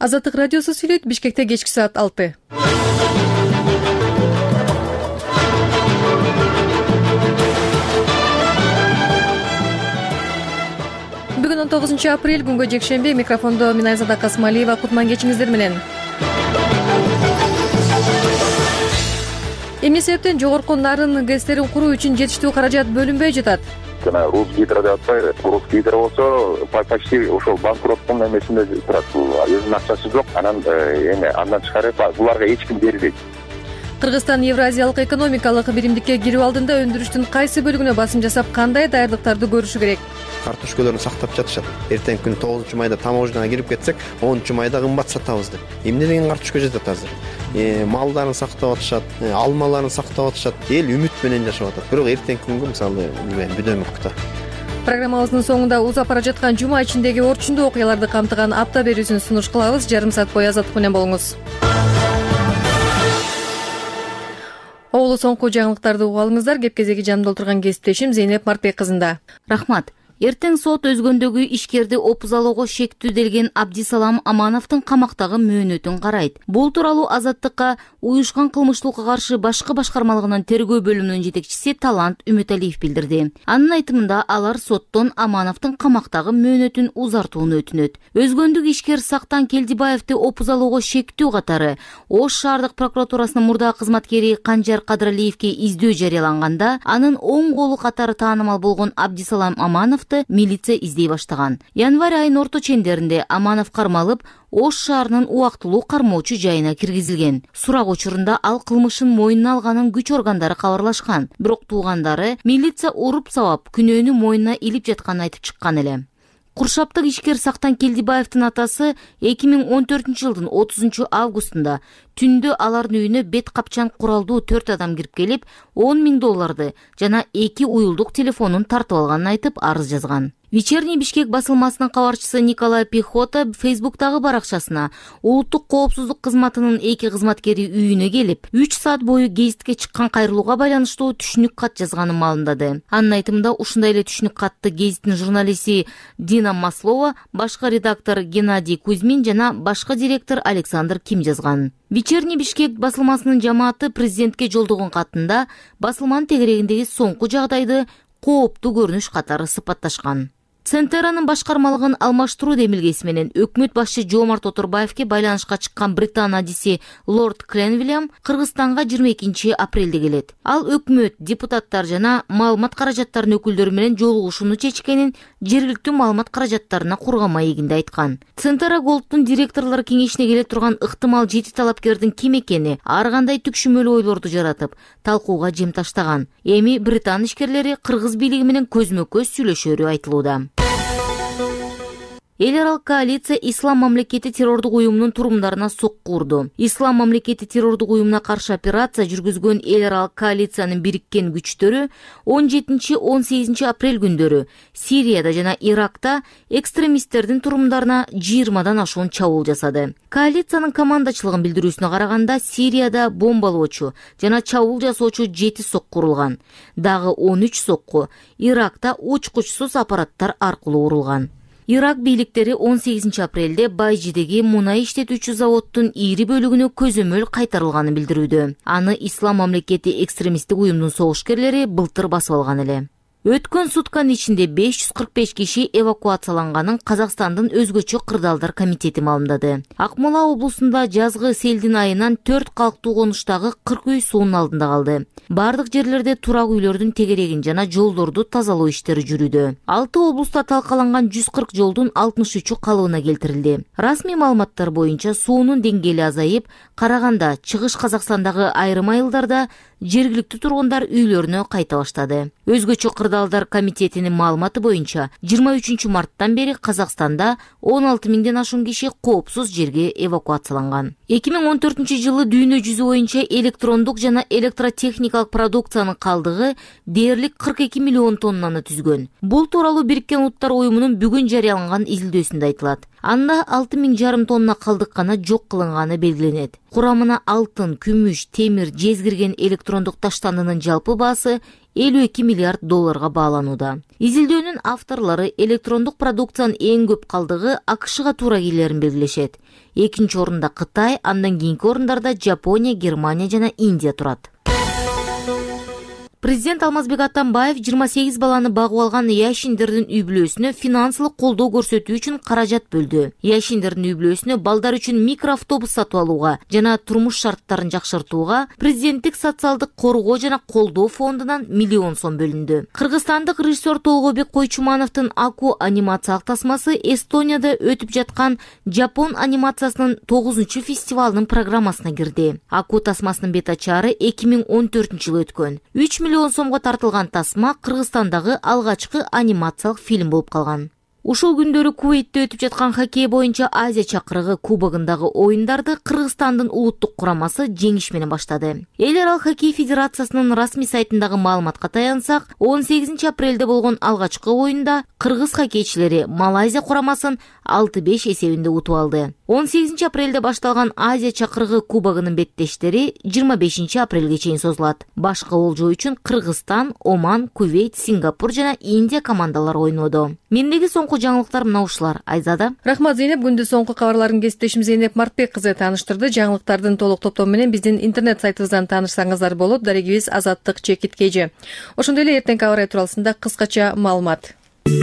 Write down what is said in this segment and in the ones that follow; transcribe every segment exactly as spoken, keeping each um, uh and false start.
Азаттык радиосу сүйлөйт. Бишкекте кечки саат алты. Бүгүн он тогузунчу апрель, күнгө жекшемби. Микрофондо мен Айзада Касмалиева. Кутман кечиңиздер менен. Эмне себептен жогорку нарын гэстерин куруу үчүн жетиштүү каражат бөлүнбөй жатат? Жана Русгидро деп атпайбы. Русгидро болсо почти ошол банкроттун эмесинде турат. Өзүнүн акчасы жок. Анан эме андан тышкары буларга эч ким бербейт. Кыргызстан Евразиялык экономикалык биримдикке кирип алдында өндүрүштүн кайсы бөлүгүнө басым жасап, кандай даярдыктарды көрүшү керек? Картошкаларын сактап жатышат. Эртеңки күнү тогузунчу майда таможняга кирип кетсек, онунчу майда кымбат сатабыз деп. Эмне деген картошка жетет азыр? Э, малдарын сактап атышат, алмаларын сактап атышат. Эл үмүт менен жашап атат. Бирок эртеңки күнгө мисалы бүдөмөктө. Программабыздын соңунда узап бара жаткан жума ичиндеги орчундуу окуяларды камтыган апта берүүсүн сунуш кылабыз. Жарым саат бою азаттык менен болуңуз. Оолу соңку жаңылыктарды угуп алыңыздар. Кеп кезеги жанымда отурган кесиптешим Зейнеп Мартбек кызында. Рахмат. Эртең сот өзгөндөгү ишкерди опузалоого шектүүделген Абдисалам Амановдун камактагы мөөнөтүн карайт. Бул тууралуу Азаттыкка уюшкан кылмыштуулукка каршы башкы башкармалыгынын тергөө бөлүмүнүн жетекчиси Талант Үмүталиев билдирди. Анын айтымында алар соттон Амановдун камактагы мөөнөтүн узартууну өтүнөт. Өзгөндүк ишкер Сактан Келдибаевди опузалоого шектүү катары Ош шаардык прокуратурасынын мурдагы кызматкери Канжар Кадралиевге издөө жарыяланганда, анын оң колу катары таанымал болгон Абдисалам Аманов милиция издей баштаган. Январь айынын орто чендеринде Аманов кармалып, Ош шаарынын убактылуу кармоочу жайына киргизилген. Сурак учурунда ал кылмышын мойнуна алганын күч органдары кабарлашкан. Бирок туугандары милиция уруп сабап, күнөөнү мойнуна илип жатканын айтып чыккан эле. Куршаптык ишкер Сактан Келдибаевдин атасы эки миң он төртүнчү жылдын отузунчу августунда түндө алардын үйүнө бет капчан куралдуу төрт адам кирип келип, он миң долларды жана эки уюлдук телефонун тартып алганын айтып арыз жазган. Вечерний Бишкек басылмасынын кабарчысы Николай Пехота Фейсбуктагы баракчасына улуттук коопсуздук кызматынын эки кызматкери үйүнө келип, үч саат бою гезитке чыккан кайрылууга байланыштуу түшүнүк кат жазганын маалымдады. Анын айтымында ушундай эле түшүнүк катты гезиттин журналисти Дина Маслова, башка редактор Геннадий Кузьмин жана башка директор Александр Ким жазган. Вечерний Бишкек басылмасынын жамааты президентке жолдогон катында басылманын тегерегиндеги соңку жагдайды кооптуу көрүнүш катары сыпатташкан. Центеранын башкармалыгын алмаштыруу демилгеси менен өкмөт башчы Жомарт Оторбаевке байланышка чыккан Британ адиси Лорд Кленвиллиам Кыргызстанга жыйырма экинчи апрелде келет. Ал өкмөт, депутаттар жана маалымат каражаттарынын өкүлдөрү менен жолугушууну чечкенин жергиликтүү маалымат каражаттарына курга маегинде айткан. Центера Голдтун директорлор кеңешине келе турган ыктымал жети талапкердин ким экени ар кандай түкшүмөлүү ойлорду жаратып, талкууга жем таштаган. Эми Британ ишкерлери Кыргыз бийлиги менен көзмө-көз сүйлөшөрү айтылууда. Эл аралык коалиция Ислам мамлекети террордук уюмунун турумдарына сокку урду. Ислам мамлекети террордук уюмуна каршы операция жүргүзгөн эл аралык коалициянын бириккен күчтөрү он жетинчи он сегизинчи апрель күндөрү Сирияда жана Иракта экстремисттердин турумдарына жыйырмадан ашуун чабуул жасады. Коалициянын командачылыгын билдирүүсүнө караганда Сирияда бомбалоочу жана чабуул жасоочу жети сокку урулган. Дагы он үч сокку Иракта учкучсуз аппараттар аркылуу урулган. Ирак бийликтери он сегизинчи апрелде Байжидеги мунай иштетүүчү заводдун ири бөлүгүнө көзөмөл кайтарылганын билдирүүдө. Аны Ислам мамлекети экстремисттик уюмдун согушкерлери былтыр басып алган эле. Өткөн сутканын ичинде беш жүз кырк беш киши эвакуацияланганын Казакстандын өзгөчө кырдаалдар комитети маалымдады. Акмола облусунда жазгы селдин айынан төрт калктуу конуштагы кырк үй суунун алдында калды. Бардык жерлерде турак үйлөрдүн тегерегин жана жолдорду тазалоо иштери жүрүүдө. алты облуста талкаланган жүз кырк жолдун алтымыш үчү калыбына келтирилди. Расмий маалыматтар боюнча суунун деңгээли азайып, Караганда, Чыгыш Казакстандагы айрым айылдарда жергиликтүү тургундар үйлөрүнө кайта баштады. Өзгөчө кырдаалдар комитетинин маалыматы боюнча жыйырма үчүнчү марттан бери Казакстанда он алты миңден ашуун киши коопсуз жерге эвакуацияланган. эки миң он төртүнчү жылы дүйнө жүзү боюнча электрондук жана электротехникалык продукциянын калдыгы дээрлик кырк эки миллион тоннаны түзгөн. Бул тууралуу Бириккен Улуттар уюмунун бүгүн жарыяланган изилдөөсүндө айтылат. Анда алты миң жарым тонна калдык гана жок кылынганы белгиленет. Курамына алтын, күмүш, темир, жез кирген электрондук таштандынын жалпы баасы элүү эки миллиард долларга бааланууда. Изилдөөнүн авторлору электрондук продукциянын эң көп калдыгы АКШга туура келерин белгилешет. Экинчи орунда Кытай, андан кийинки орундарда Жапония, Германия жана Индия турат. Президент Алмазбек Атамбаев жыйырма сегиз баланы багып алган яшиндердин үй-бүлөсүнө финансылык колдоо көрсөтүү үчүн каражат бөлдү. Яшиндердин үй-бүлөсүнө балдар үчүн микроавтобус сатып алууга жана турмуш шарттарын жакшыртууга президенттик социалдык коргоо жана колдоо фондунан миллион сом бөлүндү. Кыргызстандык режиссер Толгобек Койчумановдун Аку анимациялык тасмасы Эстонияда өтүп жаткан Жапон анимациясынын тогузунчу фестивалынын программасына кирди. Аку тасмасынын бет ачары эки миң он төртүнчү жылы өткөн. үч миллион сомго тартылган тасма Кыргызстандагы алгачкы анимациялык фильм болуп калган. Ушул күндөрү Кувейтте өтүп жаткан хоккей боюнча Азия чакырыгы кубогундагы оюндарды Кыргызстандын улуттук курамасы жеңиш менен баштады. Эл аралык хоккей федерациясынын расмий сайтындагы маалыматка таянсак, он сегизинчи апрелде болгон алгачкы оюнда кыргыз хоккейчилери Малайзия курамасын алты беш эсебинде утуп алды. он сегизинчи апрелде башталган Азия чакырыгы кубогунун беттештери жыйырма бешинчи апрелге чейин созулат. Башка болжоо үчүн Кыргызстан, Оман, Кувейт, Сингапур жана Индия командалары ойнодо. Мендеги соңку жаңылыктар мына ушулар. Айзада. Рахмат Зейнеп, күндү соңку кабарларын кесиптешим Зейнеп Мартбек кызы тааныштырды. Жаңылыктардын толук топтому менен биздин интернет сайтыбыздан таанышсаңыздар болот. Дарегибиз Азаттык Чекит Кежи. Ошондой эле эртеңки аба ырайы тууралуусунда кыскача маалымат.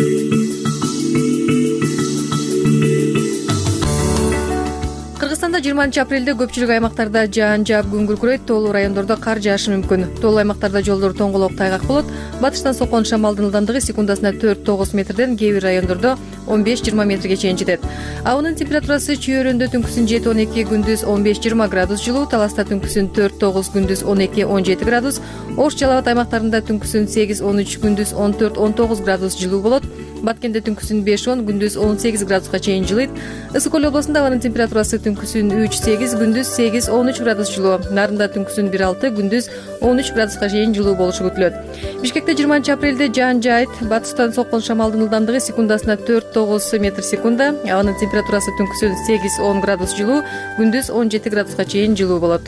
Кыргызстанда жыйырманчы апрелде көпчүлүк аймактарда жаан жаап күн күркүрөйт, тоолуу райондордо кар жаашы мүмкүн. Тоолуу аймактарда жолдор тоңголоп тайгак болот. Батыштан соккон шамалдын ылдамдыгы секундасына төрт тогуз метрден, кээ бир райондордо он беш жыйырма метрге чейин жетет. Абынын температурасы чүйөрөндө түнкүсүн жети он эки, күндүз он беш жыйырма градус жылуу, Таласта түнкүсүн төрт тогуз, күндүз он эки он жети градус, Ош Жалал Абад аймактарында түнкүсүн сегиз он үч, күндүз он төрт он тогуз градус жылуу болот. Баткенде түнкүсүн беш он, күндүз он сегиз градуска чейин жылыйт. Ысык Көл облусунда абанын температурасы түнкүсүн үч сегиз, күндүз сегиз он үч градус жылуу. Нарында түнкүсүн бир алты, күндүз он үч градуска чейин жылуу болушу күтүлөт. Бишкекте жыйырманчы апрелде жаан жаайт. Батыштан соккон шамалдын ылдамдыгы секундасына төрт тогуз метр секунда. Абанын температурасы түнкүсүн сегиз он градус жылуу, күндүз он жети градуска чейин жылуу болот.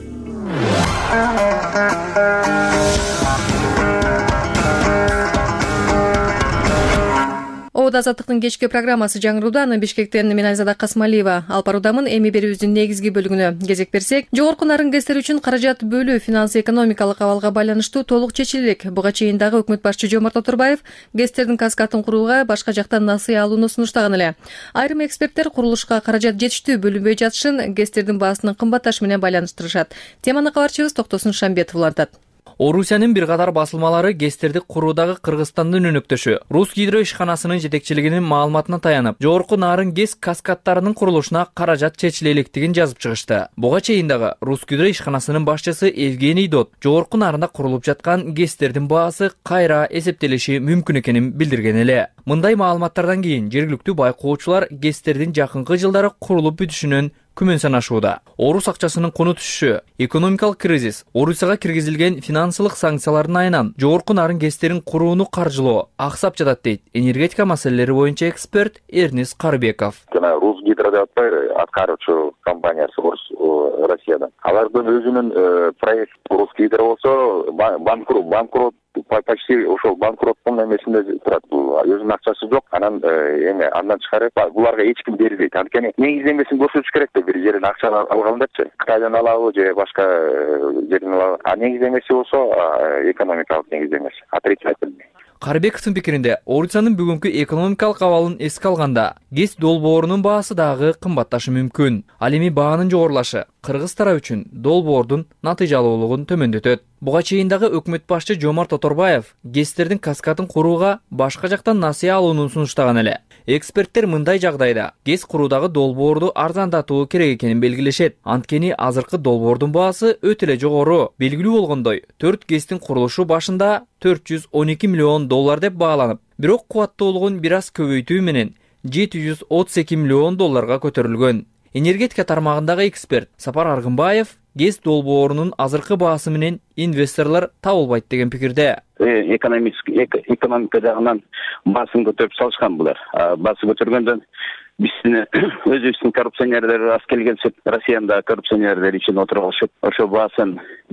Обод азаттыктын кечки программасы жаңырууда. Аны Бишкектен мен Айзада Касмалиева алып баруудамын. Эми берүүбүздүн негизги бөлүгүнө кезек берсек, жогорку нарын гэстер үчүн каражат бөлүү финансы-экономикалык абалга байланыштуу толук чечилик. Буга чейин дагы өкмөт башчы Жомарт Оторбаев гэстердин каскатын курууга башка жактан насыя алууну сунуштаган эле. Айрым эксперттер курулушка каражат жетиштүү бөлүнбөй жатышын гэстердин баасынын кымбатташы менен байланыштырышат. Теманы кабарчыбыз Токтосун Шамбетов улантат. Орусиянын бир катар басылмалары гэстерди куруудагы Кыргызстандын өнөктөшү Русгидро ишканасынын жетекчилигинин маалыматына таянып, жогорку нарын гэс каскаддарынын курулушуна каражат чечиле электигин жазып чыгышты. Буга чейин дагы Русгидро ишканасынын башчысы Евгений Дот жогорку нарында курулуп жаткан гэстердин баасы кайра эсептелиши мүмкүн экенин билдирген эле. Мындай маалыматтардан кийин жергиликтүү байкоочулар гэстердин жакынкы жылдары курулуп бүтүшүнөн күмөн санашууда. Орус акчасынын куну түшүшү, экономикалык кризис, Орусияга киргизилген финансылык санкциялардын айынан жогорку нарын гэстерин курууну каржылоо аксап жатат дейт энергетика маселелери боюнча эксперт Эрнис Карбеков. Жана Русгидро деп атпайбы, аткаруучу компаниясы Россияда. Алардын өзүнүн проект Русгидро болсо банкрот, банкрот почти ошол банкроттун эмесинде турат. Өзүнүн акчасы жок, анан эме андан тышкары буларга эч ким бербейт. Анткени негиздемесин көрсөтүш керек да, бир жерден акча алгандачы. Кытайдан алабы же башка жерден алабы. А негиздемеси болсо экономикалык негиздемеси, отрицательный. Карбековдун пикиринде, Орусиянын бүгүнкү экономикалык абалын эске алганда, гэс долбоорунун баасы дагы кымбатташы мүмкүн. Ал эми баанын жогорулашы Кыргыз тарап үчүн долбоордун натыйжалуулугун төмөндөтөт. Буга чейин дагы өкмөт башчы Жомарт Оторбаев гэстердин каскатын курууга башка жактан насыя алууну сунуштаган эле. Эксперттер мындай жагдайда гэс куруудагы долбоорду арзандатуу керек экенин белгилешет. Анткени азыркы долбоордун баасы өтө эле жогору. Белгилүү болгондой, төрт гэстин курулушу башында төрт жүз он эки миллион доллар деп бааланып, бирок кубаттуулугун бир аз көбөйтүү менен жети жүз отуз эки миллион долларга көтөрүлгөн. Энергетика тармагындагы эксперт Сапар Аргынбаев гэс долбоорунун азыркы баасы менен инвесторлор табылбайт деген пикирде. Экономика жагынан баасын көтөрүп салышкан булар. Баасы көтөргөндөн биздин өзүбүздүн коррупционерлер аз келгенсип, Россиянда коррупционерлер ичин отуруп алышып, ошо баасын бир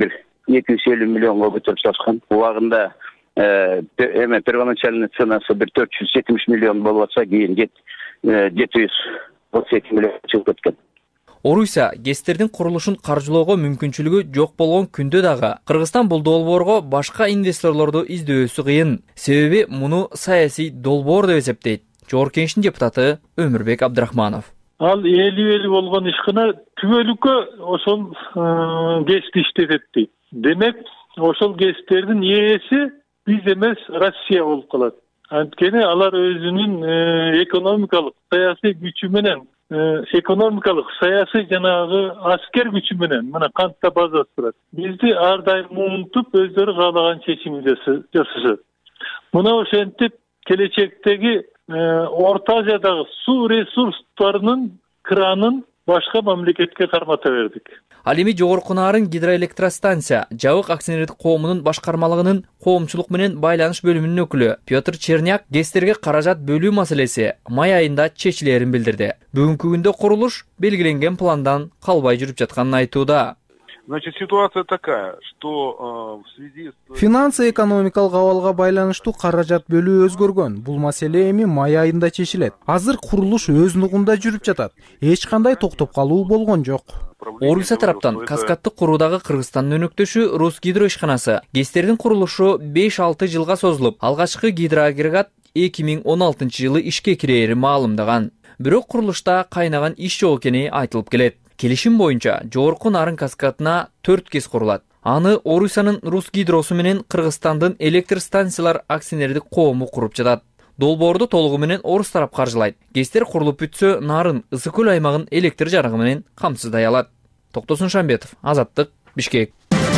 эки жүз элүү миллионго көтөрүп сатышкан. Убагында эме первоначальный ценасы бир төрт жүз жетимиш миллион болуп атса, кийин жети жүз отуз эки миллион чыгып кеткен. Орусия ГЭСтердин курулушун каржылоого мүмкүнчүлүгү жок болгон күндө дагы Кыргызстан бул долбоорго башка инвесторлорду издөсү кыйын. Себеби муну саясий долбоор деп эсептейт Жогорку Кеңештин депутаты Өмүрбек Абдрахманов. Ал элүү-элүү болгон ишкана түбөлүккө ошол ГЭСти иштетет дейт. Демек, ошол ГЭСтердин ээси биз эмес, Россия болуп калат. Анткени алар өзүнүн экономикалык, саясий күчү менен, экономикалык, саясий жанагы аскер күчү менен мына кантта базасы турат. Бизди ар дайым муунтуп, өздөрү каалаган чечим жасашат. Мына ошентип келечектеги Орта Азиядагы суу ресурстарынын кранын башка мамлекетке кармата бердик. Ал эми Жогорку Нарын гидроэлектростанция жабык акционердик коомунун башкармалыгынын коомчулук менен байланыш бөлүмүнүн өкүлү Петр Черняк ГЭСтерге каражат бөлүү маселеси май айында чечилерин билдирди. Бүгүнкү күндө курулуш белгиленген пландан калбай жүрүп жатканын айтууда. Значит, ситуация такая, что в связи с... Финансы-экономикалык абалга байланыштуу каражат бөлүү өзгөргөн. Бул маселе эми май айында чечилет. Азыр курулуш өз нугунда жүрүп жатат. Эч кандай токтоп калуу болгон жок. Орусия тараптан каскадты куруудагы Кыргызстандын өнөктөшү Русгидро ишканасы ГЭСтердин курулушу беш алты жылга созулуп, алгачкы гидроагрегат эки миң он алтынчы жылы ишке кирери маалымдаган. Бирок курулушта кайнаган иш жок экени айтылып келет. Келишим боюнча Жогорку Нарын каскадына төрт ГЭС курулат. Аны Орусиянын Русгидросу менен Кыргызстандын электр станциялар акционердик коому куруп жатат. Долбоорду толугу менен орус тарап каржылайт. ГЭСтер курулуп бүтсө, Нарын ысык көл аймагын электр жарыгы менен камсыздай алат. Токтосун Шамбетов, Азаттык, Бишкек.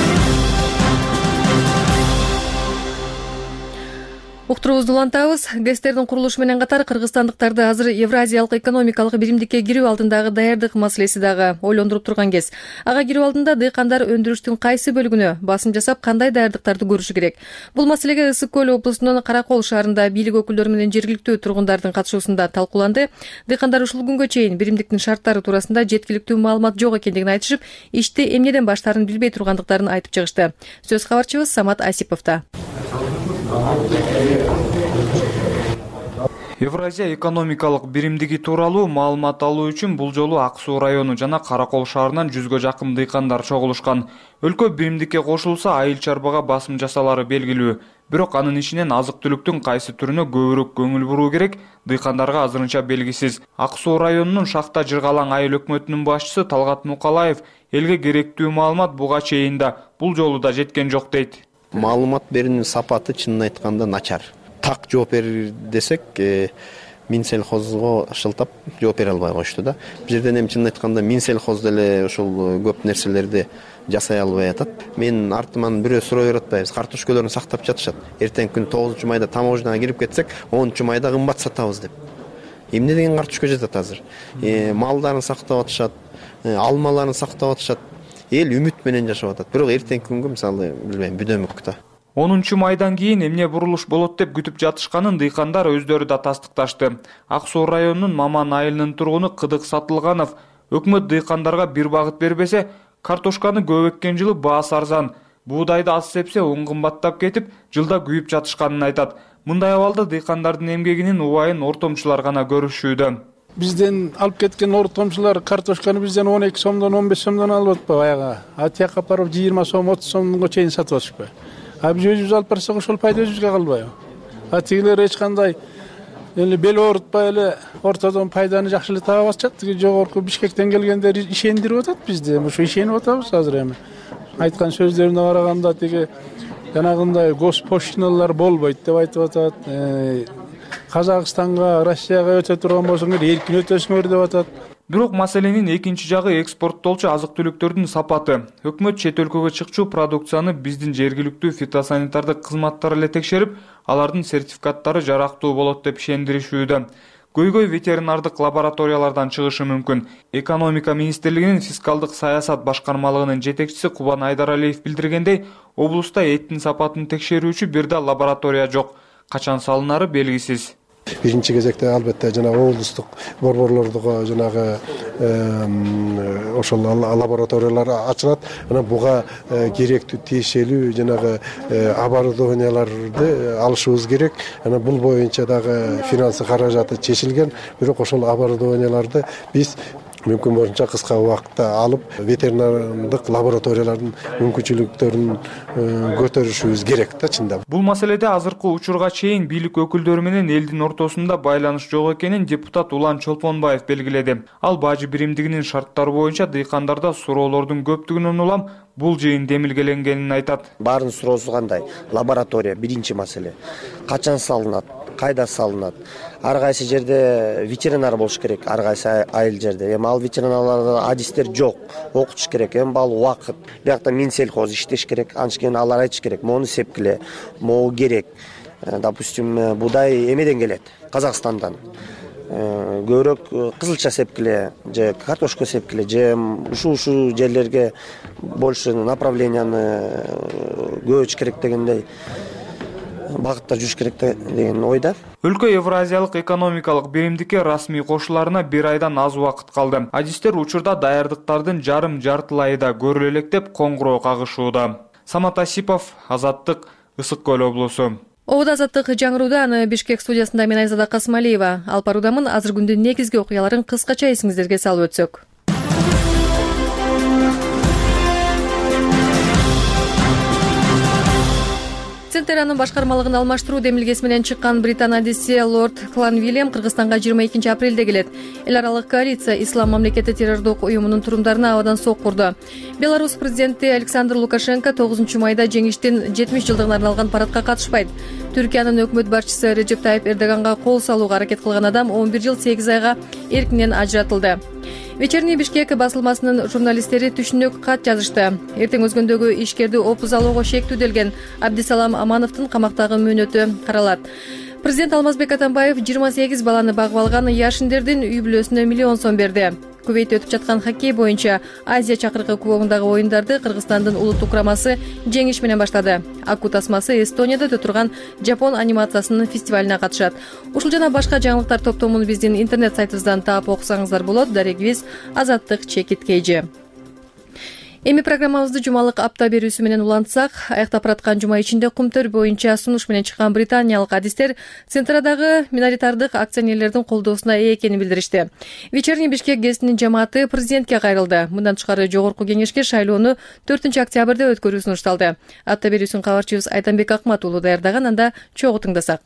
Уктуруубузду улантабыз. ГЭСтердин курулушу менен катар кыргызстандыктарды азыр Евразиялык экономикалык биримдикке кирүү алдындагы даярдык маселеси дагы ойлондуруп турган кез. Ага кирүү алдында дыйкандар өндүрүштүн кайсы бөлүгүнө басым жасап, кандай даярдыктарды көрүшү керек? Бул маселеге Ысык көл облусунун Каракол шаарында бийлик өкүлдөрү менен жергиликтүү тургундардын катышуусунда талкууланды. Дыйкандар ушул күнгө чейин биримдиктин шарттары туурасында жеткиликтүү маалымат жок экендигин айтышып, ишти эмнеден баштаарын билбей тургандыктарын айтып чыгышты. Сөз кабарчыбыз Самат Асиповда. Евразия экономикалык биримдиги тууралуу маалымат алуу үчүн бул жолу Ак Суу району жана Каракол шаарынан жүзгө жакын дыйкандар чогулушкан. Өлкө биримдикке кошулса, айыл чарбага басым жасалары белгилүү. Бирок анын ишинен азык-түлүктүн кайсы түрүнө көбүрөөк көңүл буруу керек, дыйкандарга азырынча белгисиз. Ак Суу районунун Шахта Жыргалаң айыл өкмөтүнүн башчысы Талгат Мукалаев элге керектүү маалымат буга чейин да бул жолу да жеткен жок дейт. Маалымат берүүнүн сапаты чынын айтканда начар. Так жооп берир десек, Минсельхозго шылтап жооп бере албай коюшту да. Бул жерден эми чынын айтканда Минсельхоз деле ошол көп нерселерди жасай албай атат. Мен артыман бирөө суроо берип атпайбыз. Картошкаларын сактап жатышат. Эртең күн тогузунчу майда таможняга кирип кетсек, онунчу майда кымбат сатабыз деп. Эмне деген картошка жатат азыр? Малдарын сактап атышат, алмаларын сактап атышат. Эл үмүт менен жашап атат. Бирок эртең күнгө мисалы билбейм, бүдөмүк да. онунчу майдан кийин эмне бурулуш болот деп күтүп жатышканын дыйкандар өздөрү да тастыкташты. Ак Суу районунун Маман айылынын тургуну Кыдык Сатылганов өкмөт дыйкандарга бир багыт бербесе, картошканы көп эккен жылы баасы арзан, буудайды аз сепсе он кымбаттап кетип, жылда күйүп жатышканын айтат. Мындай абалда дыйкандардын эмгегинин убайын ортомчулар гана көрүшүүдө. Бизден алып кеткен ортомчулар картошканы бизден он эки сомдон он беш сомдон алып атпайбы баягы. А тияка барып жыйырма сом отуз сомго чейин сатып атышпы. А биз өзүбүз алып барсак ошол пайда өзүбүзгө калбайбы? А тигилер эч кандай эле бел оорутпай эле ортодон пайданы жакшы эле таап атышат. Тиги жогорку Бишкектен келгендер ишендирип атат бизди. Ошо ишенип атабыз азыр эми. Айткан сөздөрүнө караганда тиги жанагындай госпошлиналар болбойт деп айтып атат. Казакстанга, Россияга өтө турган болсоңор эркин өтөсүңөр деп атат. Бирок маселенин экинчи жагы экспорттолчу азык-түлүктөрдүн сапаты. Өкмөт чет өлкөгө чыкчу продукцияны биздин жергиликтүү фитосанитардык кызматтар эле текшерип, алардын сертификаттары жарактуу болот деп ишендиришүүдө. Көйгөй ветеринардык лабораториялардан чыгышы мүмкүн. Экономика министрлигинин фискалдык саясат башкармалыгынын жетекчиси Кубан Айдаралиев билдиргендей, облуста эттин сапатын текшерүүчү бир да лаборатория жок. Качан салынары белгисиз. Биринчи кезекте албетте жанагы облустук борборлордуга жанагы ошол лабораториялар ачылат. Анан буга керектүү тиешелүү жанагы оборудованияларды алышыбыз керек. Анан бул боюнча дагы финансы каражаты чечилген. Бирок ошол оборудованияларды биз мүмкүн болушунча кыска убакытта алып ветеринардык лабораториялардын мүмкүнчүлүктөрүн көтөрүшүбүз керек да чындап. Бул маселеде азыркы учурга чейин бийлик өкүлдөрү менен элдин ортосунда байланыш жок экенин депутат Улан Чолпонбаев белгиледи. Ал бажы биримдигинин шарттары боюнча дыйкандарда суроолордун көптүгүнөн улам бул жыйын демилгеленгенин айтат. Баарынын суроосу кандай? Лаборатория биринчи маселе. Качан салынат? Кайда салынат? Ар кайсы жерде ветеринар болуш керек, ар кайсы айыл жерде. Эми ал ветеринарларда адистер жок, окутуш керек. Эми ал убакыт. Биякта Минсельхоз иштеш керек, анткени алар айтыш керек. Мону сепкиле, могу керек. Допустим, будай эмеден келет, Казакстандан. Көбүрөөк кызылча сепкиле же картошка сепкиле же ушул-ушул жерлерге больше направленияны көчүш керек дегендей багытта жүрүш керек деген ойда. Өлкө Евразиялык экономикалык биримдикке расмий кошуларына бир айдан аз убакыт калды. Адистер учурда даярдыктардын жарым жартылайы да көрүлө элек деп коңгуроо кагышууда. Самат Асипов, Азаттык, Ысык Көл облусу. Обуда Азаттык жаңырууда аны Бишкек студиясында мен Айзада Касмалиева алып баруудамын. Азыр күндүн негизги окуяларын кыскача эсиңиздерге салып өтсөк. Центеранын башкармалыгын алмаштыруу демилгеси менен чыккан Британ адиси Лорд Кланвиллем Кыргызстанга жыйырма экинчи апрелде келет. Эл аралык коалиция Ислам мамлекети террордук уюмунун турумдарына абадан сок курду. Беларусь президенти Александр Лукашенко тогузунчу майда жеңиштин жетимиш жылдыгына арналган парадка катышпайт. Түркиянын өкмөт башчысы Режеп Тайип Эрдоганга кол салууга аракет кылган адам он бир жыл сегиз айга эркинен ажыратылды. Вечерний Бишкек басылмасынын журналисттери түшүнүк кат жазышты. Эртең өзгөндөгү ишкерди опуз алууга шектүүделген Абдисалам Амановдун камактагы мөөнөтү каралат. Президент Алмазбек Атамбаев жыйырма сегиз баланы багып алган Яшиндердин үй бүлөсүнө миллион сом берди. Кувейтте өтүп жаткан хоккей боюнча Азия чакырыгы кубогундагы оюндарды Кыргызстандын улуттук курамасы жеңиш менен баштады. Аку тасмасы Эстонияда өтө турган Жапон анимациясынын фестивалине катышат. Ушул жана башка жаңылыктар топтомун биздин интернет сайтыбыздан таап окусаңыздар болот. Дарегибиз Азаттык Чекит Кейжи. Эми программабызды жумалык апта берүүсү менен улантсак, аяктап бараткан жума ичинде кумтөр боюнча сунуш менен чыккан британиялык адистер Центрадагы миноритардык акционерлердин колдоосуна ээ экенин билдиришти. Вечерний Бишкек гезитинин жамааты президентке кайрылды. Мындан тышкары жогорку кеңешке шайлоону төртүнчү октябрда өткөрүү сунушталды. Апта берүүсүн кабарчыбыз Айтанбек Акмат уулу даярдаган, анда чогуу тыңдасак.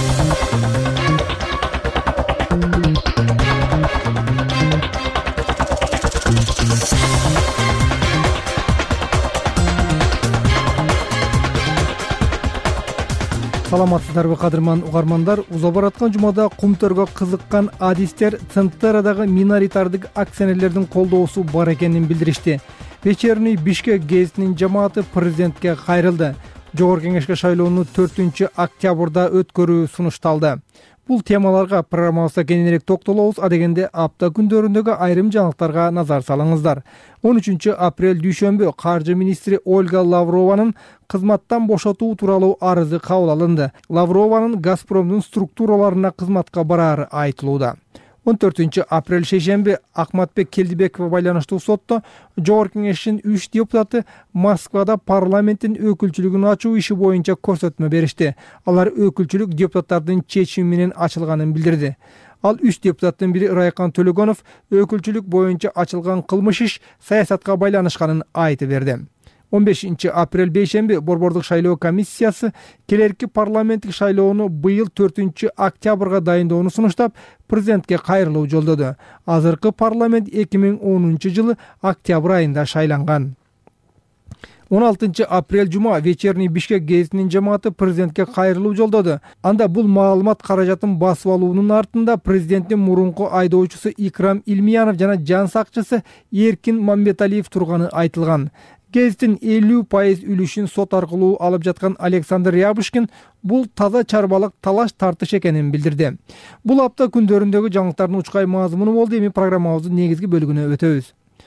Саламатсыздарбы кадырман угармандар, уза бараткан жумада кумтөргө кызыккан адистер Центрадагы миноритардык акционерлердин колдоосу бар экенин билдиришти. Вечерний Бишкек гезитинин жамааты президентке кайрылды. Жогорку кеңешке шайлоону төртүнчү октябрда өткөрүү сунушталды. Бул темаларга программабызда кененирээк токтолобуз, адегенде апта күндөрүндөгү айрым жаңылыктарга назар салыңыздар. он үчүнчү апрель дүйшөмбү каржы министри Ольга Лаврованын кызматтан бошотуу тууралуу арызы кабыл алынды. Лаврованын Газпромдун структураларына кызматка бараары айтылууда. он төртүнчү апрель шейшемби Акматбек Келдибековго байланыштуу сотто жогорку кеңештин үч депутаты Москвада парламенттин өкүлчүлүгүн ачуу иши боюнча көрсөтмө беришти. Алар өкүлчүлүк депутаттардын чечими менен ачылганын билдирди. Ал үч депутаттын бири Райкан Төлөгөнов өкүлчүлүк боюнча ачылган кылмыш иш саясатка байланышканын айтып берди. он бешинчи апрель бейшемби борбордук шайлоо комиссиясы келерки парламенттик шайлоону быйыл төртүнчү октябрга дайындоону сунуштап, президентке кайрылуу жолдоду. Азыркы парламент эки миң онунчу жылы октябрь айында шайланган. он алтынчы апрель жума Вечерний Бишкек гезитинин жамааты президентке кайрылуу жолдоду. Анда бул маалымат каражатын басып алуунун артында президенттин мурунку айдоочусу Икрам Илмиянов жана жан сакчысы Эркин Мамбеталиев турганы айтылган. Гезиттин элүү пайыз үлүшүн сот аркылуу алып жаткан Александр Рябушкин бул таза чарбалык талаш тартыш экенин билдирди. Бул апта күндөрүндөгү жаңылыктардын учкай мазмуну болду. Эми программабыздын негизги бөлүгүнө өтөбүз.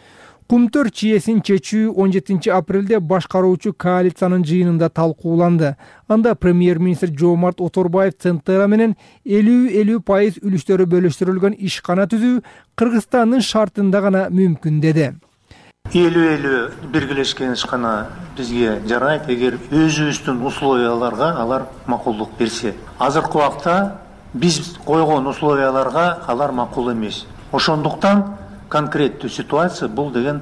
Кумтөр чиесин чечүү он жетинчи апрелде башкаруучу коалициянын жыйынында талкууланды. Анда премьер-министр Жомарт Оторбаев Центера менен элүү элүү пайыз үлүштөрү бөлүштүрүлгөн ишкана түзүү Кыргызстандын шартында гана мүмкүн деди. элүү элүү биргелешкен ишкана бизге жарайт эгер өзүбүздүн условияларга алар макулдук берсе. Азыркы убакта биз койгон условияларга алар макул эмес. Ошондуктан конкреттүү ситуация бул деген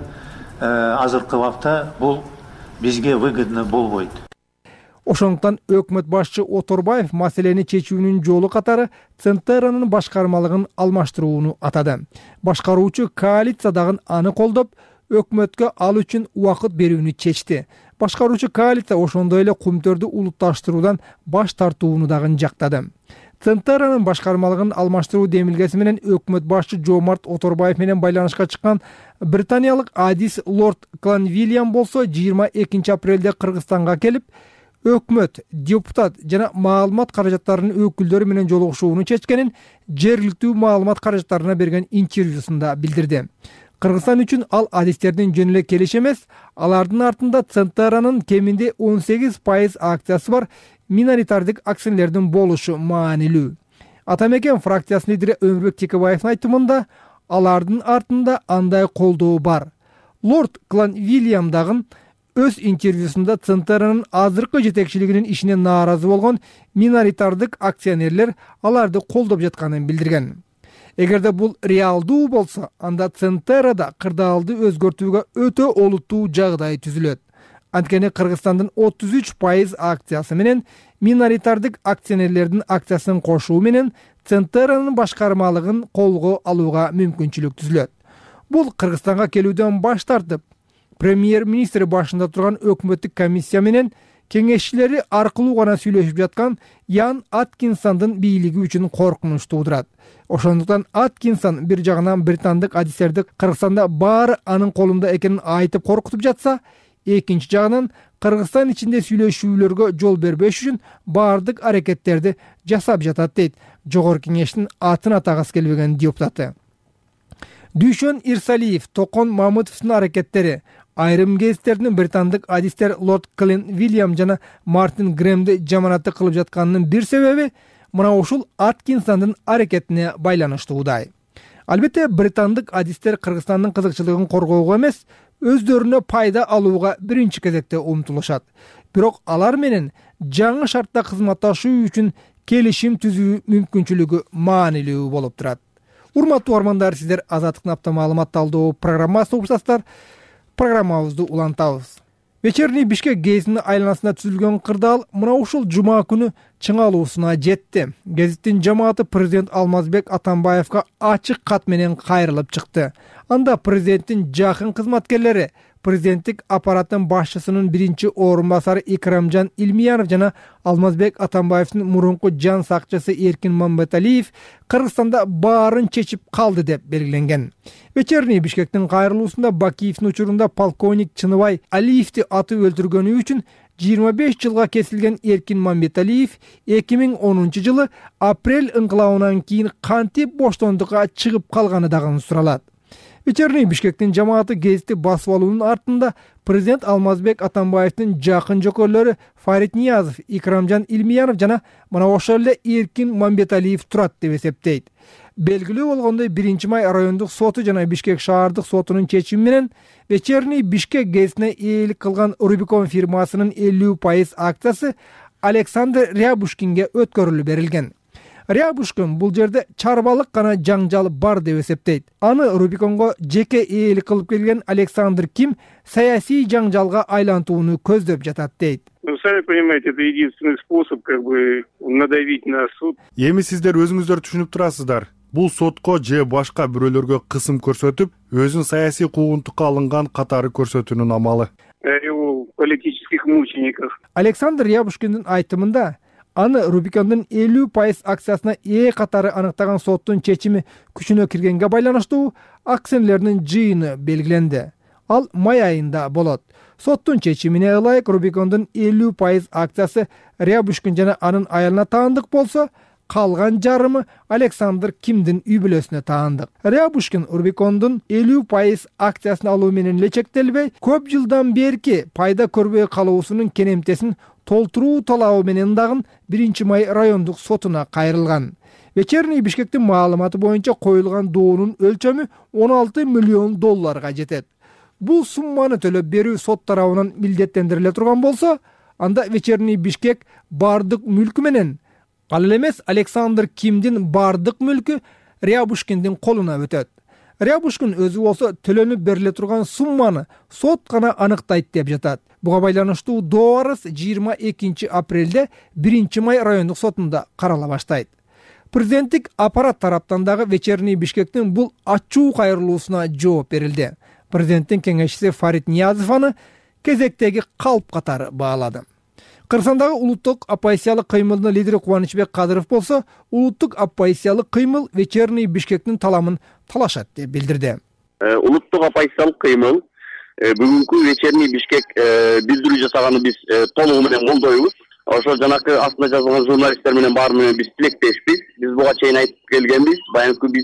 азыркы убакта бул бизге выгодно болбойт. Ошондуктан өкмөт башчы Оторбаев маселени чечүүнүн жолу катары Центеранын башкармалыгын алмаштырууну атады. Башкаруучу коалиция дагы аны колдоп, өкмөткө ал үчүн убакыт берүүнү чечти. Башкаруучу коалиция ошондой эле Кумтөрдү улутташтыруудан баш тартууну дагы жактады. Центеранын башкармалыгын алмаштыруу демилгеси менен өкмөт башчы Жомарт Оторбаев менен байланышка чыккан британиялык адис Лорд Кланвильям болсо жыйырма экинчи апрелде Кыргызстанга келип, өкмөт, депутат жана маалымат каражаттарынын өкүлдөрү менен жолугушууну чечкенин жергиликтүү маалымат каражаттарына берген интервьюсунда билдирди. Кыргызстан үчүн ал адистердин жөн эле келиш эмес, алардын артында Центеранын кеминде он сегиз пайыз акциясы бар миноритардык акционердин болушу маанилүү. Атамекен фракциясынын лидери Өмүрбек Текебаевдин айтымында алардын артында андай колдоо бар. Лорд Кланвильям дагы өз интервьюсунда Центеранын азыркы жетекчилигинин ишине нааразы болгон миноритардык акционерлер аларды колдоп жатканын билдирген. Эгерде бул реалдуу болсо, анда Центерада кырдаалды өзгөртүүгө өтө олуттуу жагдай түзүлөт. Анткени Кыргызстандын отуз үч пайыз акциясы менен миноритардык акционерлердин акциясын кошуу менен Центеранын башкармалыгын колго алууга мүмкүнчүлүк түзүлөт. Бул Кыргызстанга келүүдөн баш тартып, премьер-министр башында турган өкмөттүк комиссия менен кеңешчилери аркылуу гана сүйлөшүп жаткан Ян Аткинсондун бийлиги үчүн коркунуч туудурат. Ошондуктан Аткинсон бир жагынан британдык адистерди Кыргызстанда баары анын колунда экенин айтып коркутуп жатса, экинчи жагынан Кыргызстан ичинде сүйлөшүүлөргө жол бербеш үчүн баардык аракеттерди жасап жатат дейт Жогорку Кеңештин атын атагысы келбеген депутаты. Дүйшөн Ирсалиев, Токон Мамытовдун аракеттери айрым кездердин британдык адистер Лорд Кланвильям жана Мартин Грэмди жаманатты кылып жатканынын бир себеби мына ушул Аткинсондун аракетине байланыштуудай. Албетте британдык адистер Кыргызстандын кызыкчылыгын коргоого эмес, өздөрүнө пайда алууга биринчи кезекте умтулушат. Бирок алар менен жаңы шартта кызматташуу үчүн келишим түзүү мүмкүнчүлүгү маанилүү болуп турат. Урматтуу армандар, сиздер Азаттыктын апта маалымат талдоо программасын угуп жатасыздар. Программабызды улантабыз. Вечерний Бишкек гезитинин айланасында түзүлгөн кырдаал мына ушул жума күнү чыңалуусуна жетти. Гезиттин жамааты президент Алмазбек Атамбаевга ачык кат менен кайрылып чыкты. Анда президенттин жакын кызматкерлери, президенттик аппараттын башчысынын биринчи орун басары Икрамжан Илмиянов жана Алмазбек Атамбаевдин мурунку жан сакчысы Эркин Мамбеталиев Кыргызстанда баарын чечип калды деп белгиленген. Вечерний Бишкектин кайрылуусунда Бакиевдин учурунда полковник Чыныбай Алиевди атып өлтүргөнү үчүн жыйырма беш жылга кесилген Эркин Мамбеталиев эки миң онунчу жылы апрель ыңкылабынан кийин кантип боштондукка чыгып калганы дагы суралат. Вечерний Бишкектин жамааты гезитти басып алуунун артында президент Алмазбек Атамбаевдин жакын жокөрлөрү Фарид Ниязов, Икрамжан Илмиянов жана мына ошол эле Эркин Мамбеталиев турат деп эсептейт. Белгилүү болгондой биринчи май райондук соту жана Бишкек шаардык сотунун чечими менен Вечерний Бишкек гезитине ээлик кылган Рубикон фирмасынын элүү пайыз акциясы Александр Рябушкинге өткөрүлүп берилген. Рябушкин бул жерде чарбалык гана жаңжал бар деп эсептейт. Аны Рубиконго жеке ээлик кылып келген Александр Ким саясий жаңжалга айлантууну көздөп жатат дейт. Вы сами понимаете, это единственный способ как бы надавить на суд. Эми сиздер өзүңүздөр түшүнүп турасыздар. Бул сотко же башка бирөөлөргө кысым көрсөтүп, өзүн саясий куугунтукка алынган катары көрсөтүүнүн амалы. О политических мучениках. Александр Рябушкиндин айтымында аны Рубикондун элүү пайыз акциясына ээ катары аныктаган соттун чечими күчүнө киргенге байланыштуу акционерлердин жыйыны белгиленди. Ал май айында болот. Соттун чечимине ылайык Рубикондун элүү пайыз акциясы Рябушкин жана анын аялына таандык болсо, калган жарымы Александр Кимдин үй бүлөсүнө таандык. Рябушкин Рубикондун элүү пайыз акциясын алуу менен эле чектелбей, көп жылдан берки пайда көрбөй калуусунун кенемтесин толтуруу талабы менен дагы биринчи май райондук сотуна кайрылган. Вечерний Бишкектин маалыматы боюнча коюлган доонун өлчөмү он алты миллион долларга жетет. Бул сумманы төлөп берүү сот тарабынан милдеттендириле турган болсо, анда Вечерний Бишкек бардык мүлкү менен, ал эле эмес Александр Кимдин бардык мүлкү Рябушкиндин колуна өтөт. Рябушкин өзү болсо төлөнүп бериле турган сумманы сот гана аныктайт деп жатат. Буга байланыштуу доо арыз жыйырма экинчи апрелде биринчи май райондук сотунда карала баштайт. Президенттик аппарат тараптан дагы Вечерний Бишкектин бул ачуу кайрылуусуна жооп берилди. Президенттин кеңешчиси Фарид Ниязов аны кезектеги калп катары баалады. Кыргызстандагы улуттук оппозициялык кыймылдын лидери Кубанычбек Кадыров болсо, улуттук оппозициялык кыймыл Вечерний Бишкектин таламын талашат деп билдирди. Улуттук оппозициялык кыймыл бүгүнкү Вечерний Бишкек билдирүү жасаганы биз толугу менен колдойбуз. Ошо жанакы астына жазылган журналисттер менен баары менен биз тилектешпиз. Биз буга чейин айтып келгенбиз. Баягы биз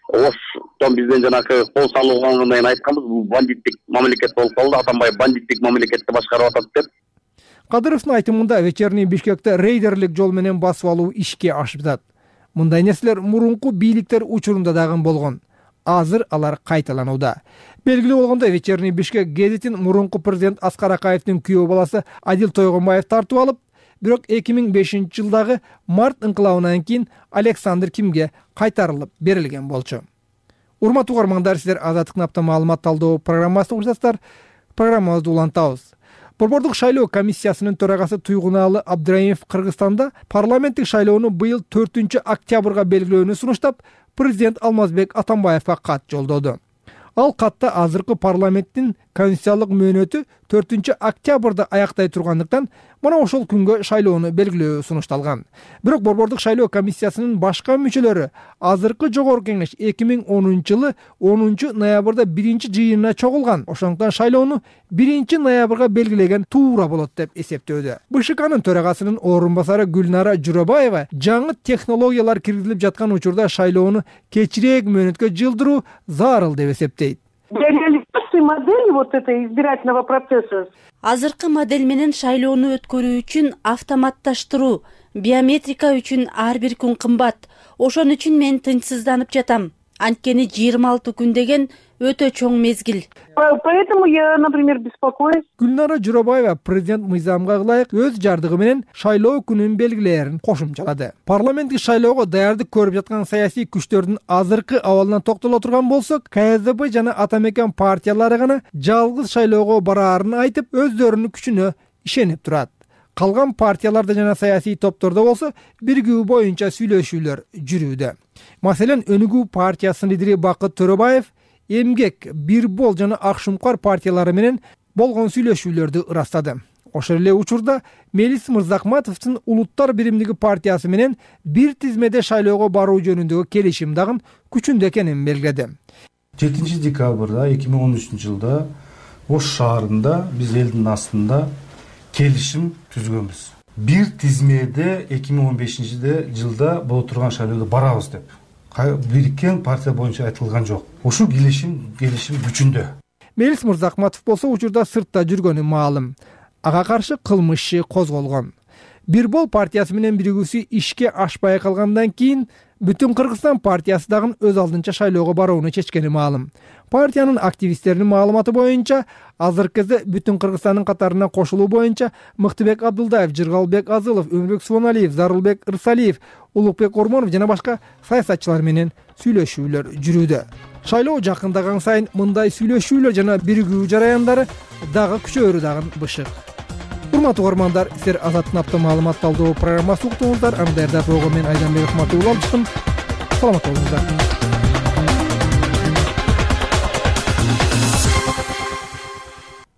Оштон бизден жанакы кол салуугандан кийин айтканбыз, бул бандиттик мамлекет болуп калды, Атамбаев бандиттик мамлекетти башкарып атат деп. Кадыровдун айтымында Вечерний Бишкекте рейдерлик жол менен басып алуу ишке ашып жатат. Мындай нерселер мурунку бийликтер учурунда дагы болгон. Азыр алар кайталанууда. Белгилүү болгондой, Вечерний Бишкек гезитин мурунку президент Аскар Акаевдин күйөө баласы Адил Тойгонбаев тартып алып, бирок эки миң бешинчи жылдагы март инкылабынан кийин Александр Кимге кайтарылып берилген болчу. Урматтуу угармандар, сиздер Азаттыктын апта маалымат талдоо программасын угушасыздар. Программабызды улантабыз. Борбордук шайлоо комиссиясынын төрагасы Туйгунаалы Абдыраимов Кыргызстанда парламенттик шайлоону быйыл төртүнчү октябрга белгилөөнү сунуштап, президент Алмазбек Атамбаевга кат жолдоду. Ал катта азыркы парламенттин конституциялык мөөнөтү төртүнчү октябрда аяктай тургандыктан мына ошол күнгө шайлоону белгилөө сунушталган. Бирок борбордук шайлоо комиссиясынын башка мүчөлөрү азыркы жогорку кеңеш эки миң онунчу жылы онунчу ноябрда биринчи жыйынына чогулган. Ошондуктан шайлоону биринчи ноябрга белгилеген туура болот деп эсептөөдө. БШКнын төрагасынын орун басары Гүлнара Журабаева жаңы технологиялар киргизилип жаткан учурда шайлоону кечирээк мөөнөткө жылдыруу зарыл деп эсептейт. Реализация модели вот этой избирательного процесса. Азыркы модель менен шайлоону өткөрүү үчүн автоматташтыруу, биометрика үчүн ар бир күн кымбат. Ошон үчүн мен тынчсызданып жатам. Анткени жыйырма алты күн деген өтө чоң мезгил. Поэтому я, например, беспокоюсь. Гүлнара Журабаева президент мыйзамга ылайык өз жардыгы менен шайлоо күнүн белгилерин кошумчалады. Парламенттик шайлоого даярдык көрүп жаткан саясий күчтөрдүн азыркы абалына токтоло турган болсок, КСДП жана Атамекен партиялары гана жалгыз шайлоого бараарын айтып, өздөрүнүн күчүнө ишенип турат. Калган партияларда жана саясий топтордо болсо биригүү боюнча сүйлөшүүлөр жүрүүдө. Маселен, Өнүгүү партиясынын лидери Бакыт Төрөбаев Эмгек, Бир бол жана Акшумкар партиялары менен болгон сүйлөшүүлөрдү ырастады. Ошол эле учурда Мелис Мырзахматовдун Улуттар биримдиги партиясы менен бир тизмеде шайлоого баруу жөнүндөгү келишим дагы күчүндө экенин белгиледи. жетинчи декабрда эки миң он үчүнчү жылда Ош шаарында биз элдин астында келишим түзгөнбүз. Бир тизмеде эки миң он бешинчи жылда боло турган шайлоого барабыз деп. Бириккен партия боюнча айтылган жок. Ушул келишим келишим күчүндө. Мелис Мырзахматов болсо учурда сыртта жүргөнү маалым. Ага каршы кылмыш иши козголгон. Бир бол партиясы менен биригүүсү ишке ашпай калгандан кийин Бүтүн Кыргызстан партиясы дагы өз алдынча шайлоого барууну чечкени маалым. Партиянын активисттеринин маалыматы боюнча, азыркы кезде Бүтүн Кыргызстандын катарына кошулуу боюнча Мыктыбек Абдылдаев, Жыргалбек Азылов, Өмүрбек Субаналиев, Зарылбек Ырсалиев, Улукбек Ормонов жана башка саясатчылар менен сүйлөшүүлөр жүрүүдө. Шайлоо жакындаган сайын мындай сүйлөшүүлөр жана биригүү жараяндары дагы күчөөрү дагы бышык. Урматтуу угармандар, сиздер Азаттыктын апта маалымат талдоо программасын уктуңуздар. Аны даярдап койгон мен Айданбек Акматов улантыштым. Саламат болуңуздар.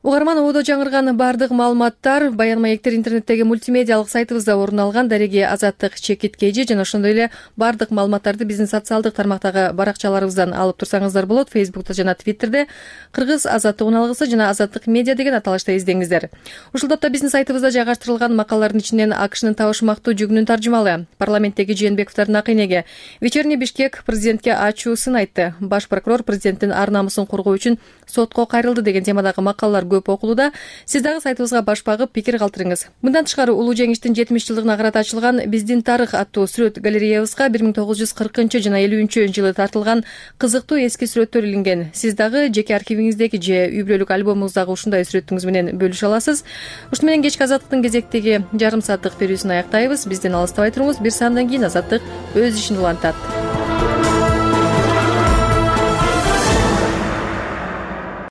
угарман, ободо жаңырган баардык маалыматтар Баян маектер интернеттеги мультимедиалык сайтыбызда орун алган. Дареги Азаттык чекит кежи жана ошондой эле баардык маалыматтарды биздин социалдык тармактагы баракчаларыбыздан алып турсаңыздар болот. Фейсбукта жана Твиттерде Кыргыз Азаттык уналгысы жана Азаттык медиа деген аталышта издеңиздер. Ушул топто биздин сайтыбызда жайгаштырылган макалалардын ичинен АКШнын табышмактуу жүгүнүн таржымалы, парламенттеги Жээнбековдордун акыйнеги, Вечерний Бишкек президентке ачуусун айтты, баш прокурор президенттин ар намысын коргоо үчүн сотко кайрылды деген темадагы макалалар көп окулууда. Сиз дагы сайтыбызга баш багып пикир калтырыңыз. Мындан тышкары Улуу жеңиштин жетимиш жылдыгына карата ачылган Биздин тарых аттуу сүрөт галереябызга бир миң тогуз жүз кыркынчы жана элүүнчү жылы тартылган кызыктуу эски сүрөттөр илинген. Сиз дагы жеке архивиңиздеги же үй бүлөлүк альбомуңуздагы ушундай сүрөтүңүз менен бөлүшө аласыз. Ушуну менен кечки Азаттыктын кезектеги жарым сааттык берүүсүн аяктайбыз. Бизден алыстабай туруңуз. Бир саамдан кийин Азаттык өз ишин улантат.